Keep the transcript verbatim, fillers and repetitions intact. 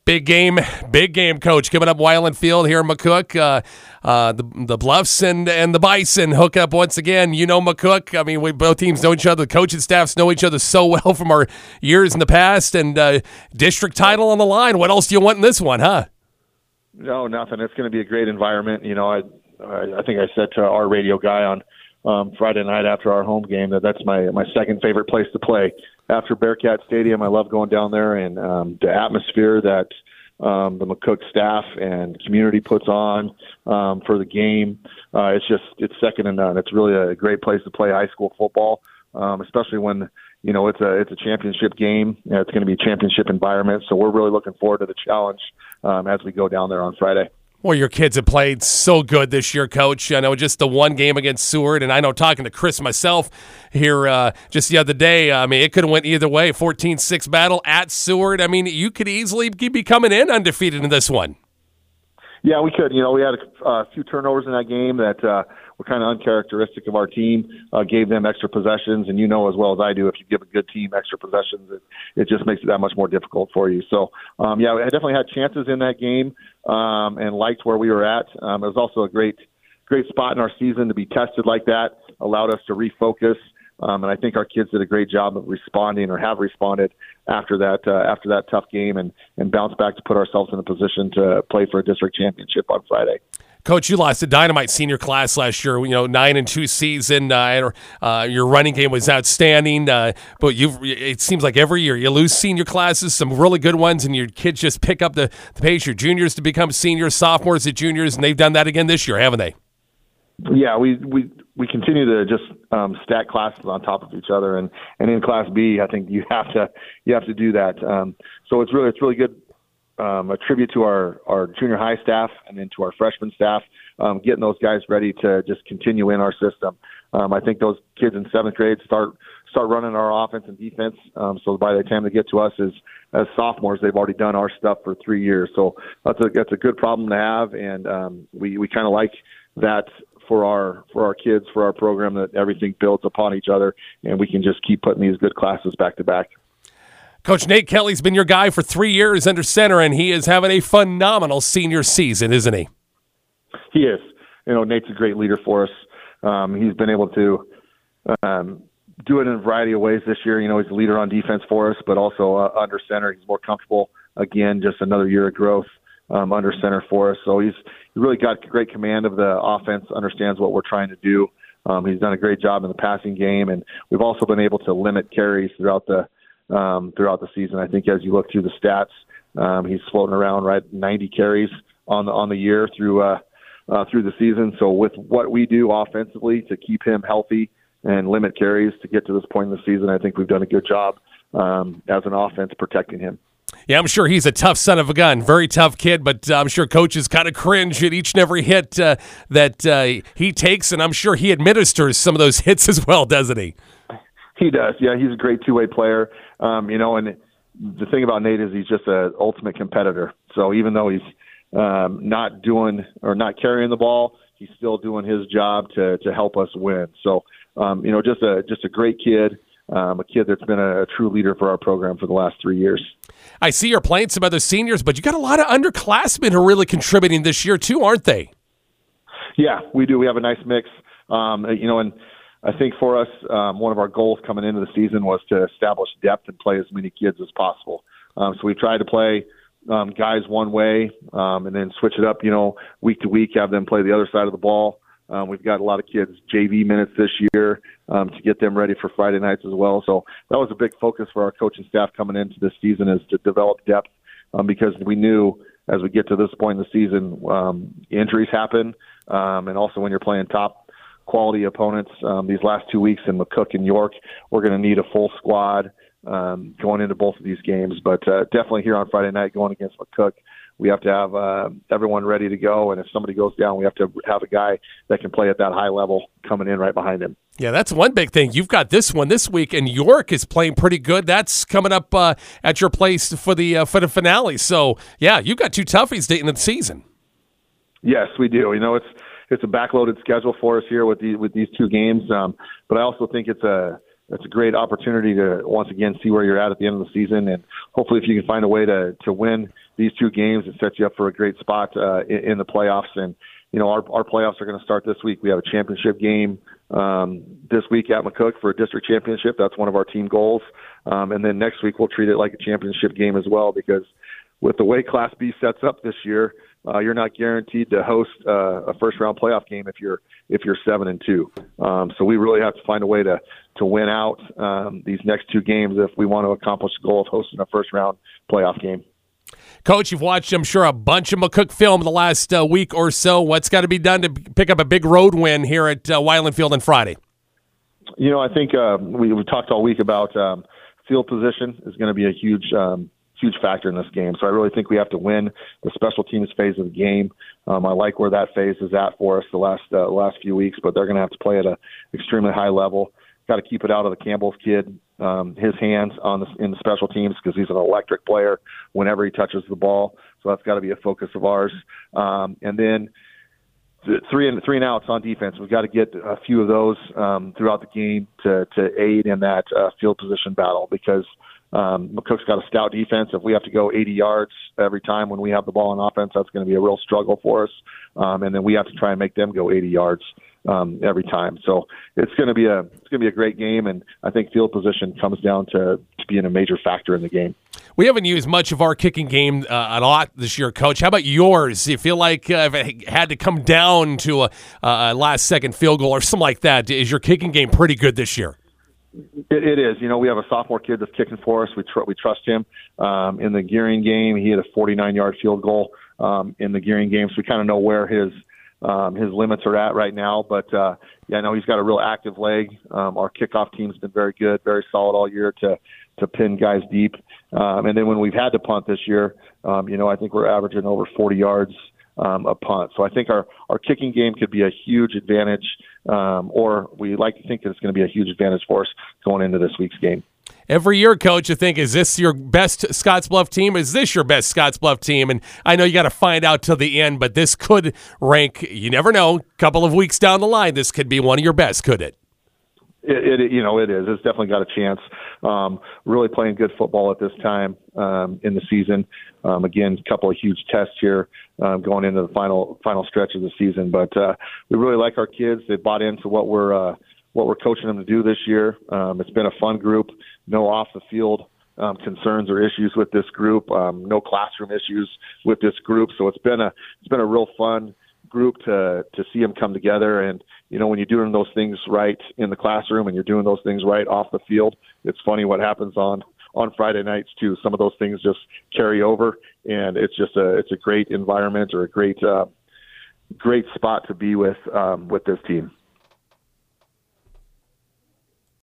Big game, big game, Coach. Coming up, Weiland Field here in McCook. Uh, uh, the the Bluffs and, and the Bison hook up once again. You know McCook. I mean, we both teams know each other. The coaching staffs know each other so well from our years in the past. And uh, district title on the line. What else do you want in this one, huh? No, nothing. It's going to be a great environment. You know, I I think I said to our radio guy on um, Friday night after our home game that that's my my second favorite place to play. After Bearcat Stadium, I love going down there, and um, the atmosphere that um, the McCook staff and community puts on um, for the game, uh, it's just it's second to none. It's really a great place to play high school football, um, especially when you know it's a it's a championship game. You know, it's going to be a championship environment, so we're really looking forward to the challenge um, as we go down there on Friday. Well, your kids have played so good this year, Coach. I know just the one game against Seward, and I know talking to Chris myself here uh, just the other day, I mean, it could have went either way. fourteen six battle at Seward. I mean, you could easily be coming in undefeated in this one. Yeah, we could. You know, we had a, a few turnovers in that game that uh, were kind of uncharacteristic of our team, uh, gave them extra possessions. And you know as well as I do, if you give a good team extra possessions, it, it just makes it that much more difficult for you. So, um, yeah, I definitely had chances in that game um, and liked where we were at. Um, it was also a great, great spot in our season to be tested like that, allowed us to refocus. Um, and I think our kids did a great job of responding or have responded after that uh, after that tough game and, and bounce back to put ourselves in a position to play for a district championship on Friday. Coach, you lost a dynamite senior class last year. You know, nine and two season. Uh, uh, your running game was outstanding, uh, but you it seems like every year you lose senior classes, some really good ones, and your kids just pick up the, the pace. Your juniors to become seniors, sophomores to juniors, and they've done that again this year, haven't they? Yeah, we we we continue to just um, stack classes on top of each other, and, and in Class B, I think you have to you have to do that. Um, so it's really it's really good. Um, a tribute to our, our junior high staff and then to our freshman staff, um, getting those guys ready to just continue in our system. Um, I think those kids in seventh grade start start running our offense and defense. Um, so by the time they get to us as as sophomores, they've already done our stuff for three years. So that's a that's a good problem to have, and um, we we kind of like that for our for our kids, for our program, that everything builds upon each other, and we can just keep putting these good classes back to back. Coach Nate Kelly's been your guy for three years under center, and he is having a phenomenal senior season, isn't he? He is. You know, Nate's a great leader for us. Um, he's been able to um, do it in a variety of ways this year. You know, he's a leader on defense for us, but also uh, under center. He's more comfortable. Again, just another year of growth um, under center for us. So he's he really got great command of the offense, understands what we're trying to do. Um, he's done a great job in the passing game, and we've also been able to limit carries throughout the Um, throughout the season. I think as you look through the stats, um, he's floating around right ninety carries on the on the year through uh, uh, through the season. So with what we do offensively to keep him healthy and limit carries to get to this point in the season, I think we've done a good job um, as an offense protecting him. Yeah, I'm sure he's a tough son of a gun, very tough kid, but uh, I'm sure coaches kind of cringe at each and every hit uh, that uh, he takes, and I'm sure he administers some of those hits as well, doesn't he? He does. Yeah, he's a great two-way player. Um, you know, and the thing about Nate is he's just an ultimate competitor. So even though he's um, not doing or not carrying the ball, he's still doing his job to to help us win. So, um, you know, just a just a great kid, um, a kid that's been a, a true leader for our program for the last three years. I see you're playing some other seniors, but you got a lot of underclassmen who are really contributing this year too, aren't they? Yeah, we do. We have a nice mix. Um, you know, and I think for us, um, one of our goals coming into the season was to establish depth and play as many kids as possible. Um, so we tried to play um, guys one way um, and then switch it up, you know, week to week, have them play the other side of the ball. Um, we've got a lot of kids J V minutes this year um, to get them ready for Friday nights as well. So that was a big focus for our coaching staff coming into this season, is to develop depth um, because we knew as we get to this point in the season, um, injuries happen. Um, and also when you're playing top quality opponents um, these last two weeks in McCook and York, we're going to need a full squad um, going into both of these games. But uh, definitely here on Friday night going against McCook, we have to have uh, everyone ready to go. And if somebody goes down, we have to have a guy that can play at that high level coming in right behind him. Yeah, that's one big thing. You've got this one this week, and York is playing pretty good. That's coming up uh, at your place for the uh, for the finale. So, yeah, you've got two toughies to end the season. Yes, we do. You know, it's It's a backloaded schedule for us here with these with these two games, um, but I also think it's a it's a great opportunity to once again see where you're at at the end of the season, and hopefully if you can find a way to to win these two games, it sets you up for a great spot uh, in, in the playoffs. And you know, our our playoffs are going to start this week. We have a championship game um, this week at McCook for a district championship. That's one of our team goals. Um, and then next week we'll treat it like a championship game as well, because with the way Class B sets up this year, uh, you're not guaranteed to host uh, a first round playoff game if you're if you're seven and two. Um, so we really have to find a way to to win out um, these next two games if we want to accomplish the goal of hosting a first round playoff game. Coach, you've watched, I'm sure, a bunch of McCook film the last uh, week or so. What's got to be done to pick up a big road win here at uh, Weiland Field on Friday? You know, I think uh, we, we talked all week about um, field position is going to be a huge um, huge factor in this game. So I really think we have to win the special teams phase of the game. Um, I like where that phase is at for us the last uh, last few weeks, but they're going to have to play at an extremely high level. Got to keep it out of the Campbell's kid, um, his hands on the, in the special teams, because he's an electric player whenever he touches the ball. So that's got to be a focus of ours. Um, and then the three and three and outs on defense. We've got to get a few of those um, throughout the game to to aid in that uh, field position battle, because um, McCook's got a stout defense. If we have to go eighty yards every time when we have the ball on offense, that's going to be a real struggle for us. Um, and then we have to try and make them go eighty yards um, every time. So it's going to be a it's going to be a great game, and I think field position comes down to, to being a major factor in the game. We haven't used much of our kicking game uh, a lot this year, Coach. How about yours? Do you feel like uh, if it had to come down to a, a last-second field goal or something like that, is your kicking game pretty good this year? It, it is. You know, we have a sophomore kid that's kicking for us. We tr- we trust him. Um, in the Gearing game, he had a forty-nine yard field goal um, in the Gearing game, so we kind of know where his um, his limits are at right now. But, uh, yeah, I know he's got a real active leg. Um, our kickoff team's been very good, very solid all year to to pin guys deep. Um, and then when we've had to punt this year, um, you know, I think we're averaging over forty yards um, a punt. So I think our, our kicking game could be a huge advantage, um, or we like to think that it's going to be a huge advantage for us going into this week's game. Every year, Coach, you think, is this your best Scottsbluff team? Is this your best Scottsbluff team? And I know you got to find out till the end, but this could rank, you never know, a couple of weeks down the line, this could be one of your best, could it? It, it, you know, it is. It's definitely got a chance. Um, really playing good football at this time um, in the season. Um, again, a couple of huge tests here um, going into the final final stretch of the season. But uh, we really like our kids. They bought into what we're uh, what we're coaching them to do this year. Um, it's been a fun group. No off the field um, concerns or issues with this group. Um, no classroom issues with this group. So it's been a it's been a real fun group to to see them come together. And you know, when you're doing those things right in the classroom and you're doing those things right off the field, it's funny what happens on on Friday nights too. Some of those things just carry over, and it's just a it's a great environment or a great uh, great spot to be with um, with this team.